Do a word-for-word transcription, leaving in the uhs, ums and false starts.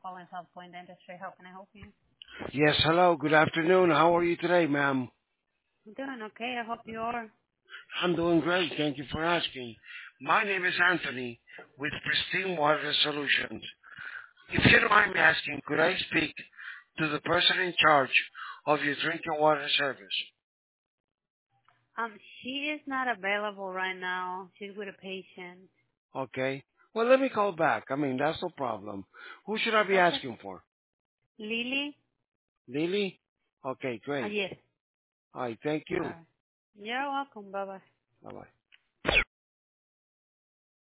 calling South Point Dentistry. How can I help you? Yes, hello. Good afternoon. How are you today, ma'am? I'm doing okay. I hope you are. I'm doing great. Thank you for asking. My name is Anthony with Pristine Water Solutions. If you don't mind me asking, could I speak to the person in charge of your drinking water service? Um, she is not available right now. She's with a patient. Okay. Well, let me call back. I mean, that's no problem. Who should I be Okay. asking for? Lily? Lily? Okay, Uh, great. yes. All right, thank All you. right. You're welcome. Bye bye. Bye-bye.